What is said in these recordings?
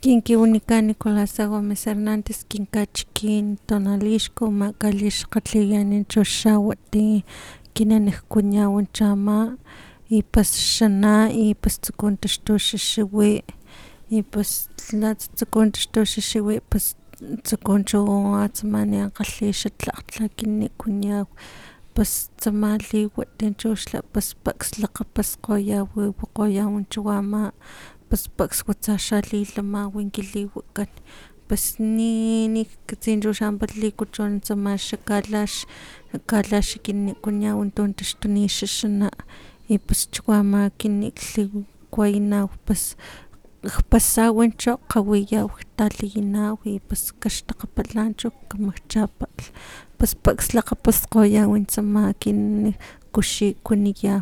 Kinkiunika Nicolás Gómez Hernández kinkachikin tonalixko makalixqatliyani choxawati kinanejkuñawan chama y pues xana y pues tsukuntaxtuxixiwi y pues la tsukuntaxtuxixiwi pues tsukunchu atsamani ankgalhi xatlakgtla kinikuñaw pues tsama liwat choxla pues paks lakgapaskgoyawi wikgoyawan chu ama pues paks watsa xalilamawi kiliwakan pues ni katsin chu xanpat likuchun tsama kalax kinikuñaw tontaxtunixaxana y pues chu ama kiniklhiwaynaw pues pasawancho kgawiyaw taliyanaw y pues kaxtakgapalancho kamakchapatl pues paks lakgapaskgoyawi tsama kuxi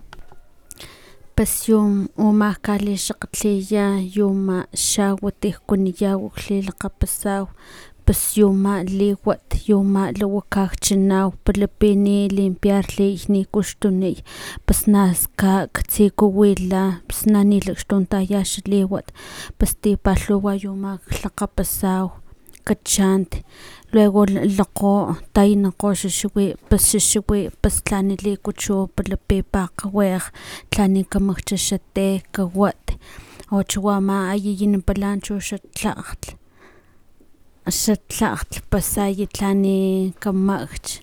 pues uma kalixakgatliya yuma xawati kuniyaw lilakgapasaw pues yuma liwat yuma lawakakchinaw palapini limpiarli nikuxtuni pues naskak tsikuwila pues nanilakxtuntaya xaliwat pues tipalhuwa yuma lakgapasaw kachant luego lakgo taynakgo xixiwi pues tlani likuchu palapi pakgawekg tlani kamakcha xate kawat o chu ama ayiyinapala chu xatlakgtl pues ayi tlani kamakch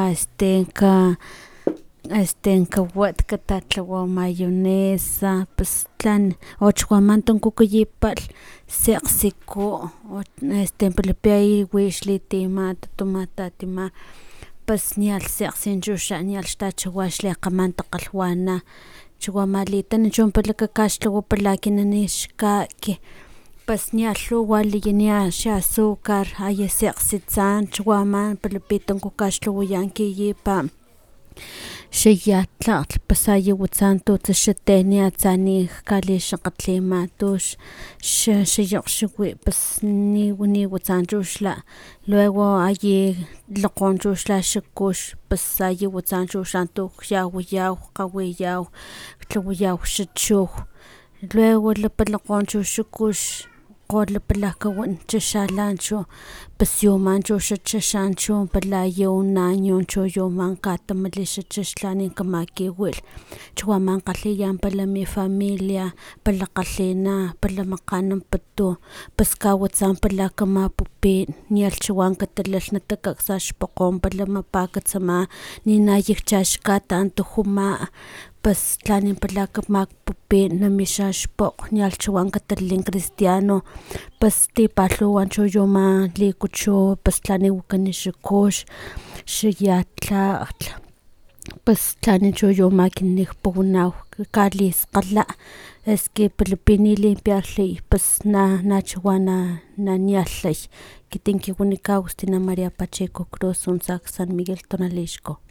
kawat katatlawa mayonesa pues tlan o chu ama tunkukuyipal sekgsiku o palapi ayi wix litima tatima pues nial sekgsi chuxa nial xtachawa xlekgaman takgalhwana chu ama litan chu pala kakaxtlawapala ekinani xkaki pues nial lhuwa liya xa azúcar aya sekgsitsan chu ama palapi tankukaxtlawayan kiyipa xaya tlakgtl pues aya watsa tutsa xate niatsa ni kalixakgatlima tux xayakgxiwi pues ni watsa chuxla luego ayi lokgo chuxla xakux pues aya watsa chuxla yawayaw kgawiyaw tlawayaw xachuj luego lapalakgo chu xakux kgo lapalakawan chaxalancho pues yuma chu xachaxancho palaya un año chu yuma katamali xachax tlani kamakiwil chu ama kgalhiya pala mi familia pala kgalhina pala makganan patu pues kawatsa pala kamapupin nial chuwan katalalh natakaksa xpokgon pala mapaka tsama nina yikchaxkat tujuma pues tlani pala kamakpupin namixa xpokg nial chuwan katalin cristiano pues tipalhuwa chu yuma likuchu pues tlani wakani xakux xaya tlakgtl pues tlani chu yuma kinikpuwanaw kaliskgala esque palapini limpiarli pues nachawa nanialhay kitinkikunika Agustina María Pacheco Cruz Sonsack San Miguel Tonalixco.